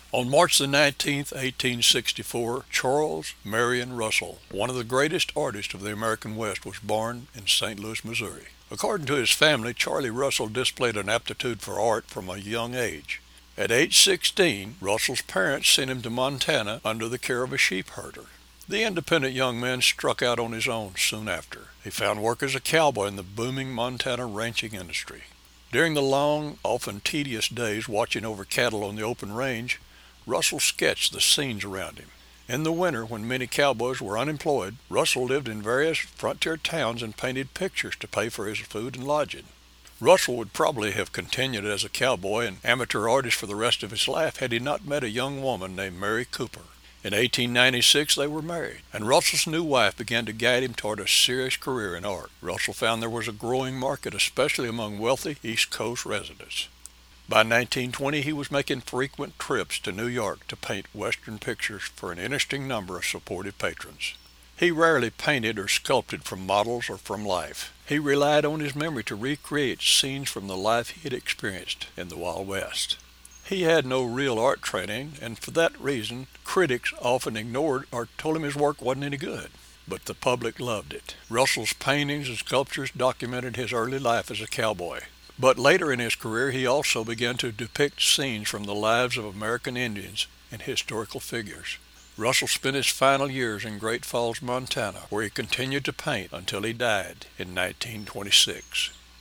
On March the 19th, 1864, Charles Marion Russell, one of the greatest artists of the American West, was born in St. Louis, Missouri. According to his family, Charlie Russell displayed an aptitude for art from a young age. At age 16, Russell's parents sent him to Montana under the care of a sheep herder. The independent young man struck out on his own soon after. He found work as a cowboy in the booming Montana ranching industry. During the long, often tedious days watching over cattle on the open range, Russell sketched the scenes around him. In the winter, when many cowboys were unemployed, Russell lived in various frontier towns and painted pictures to pay for his food and lodging. Russell would probably have continued as a cowboy and amateur artist for the rest of his life had he not met a young woman named Mary Cooper. In 1896 they were married, and Russell's new wife began to guide him toward a serious career in art. Russell found there was a growing market, especially among wealthy East Coast residents. By 1920 he was making frequent trips to New York to paint Western pictures for an interesting number of supportive patrons. He rarely painted or sculpted from models or from life. He relied on his memory to recreate scenes from the life he had experienced in the Wild West. He had no real art training, and for that reason, critics often ignored or told him his work wasn't any good. But the public loved it. Russell's paintings and sculptures documented his early life as a cowboy. But later in his career, he also began to depict scenes from the lives of American Indians and historical figures. Russell spent his final years in Great Falls, Montana, where he continued to paint until he died in 1926.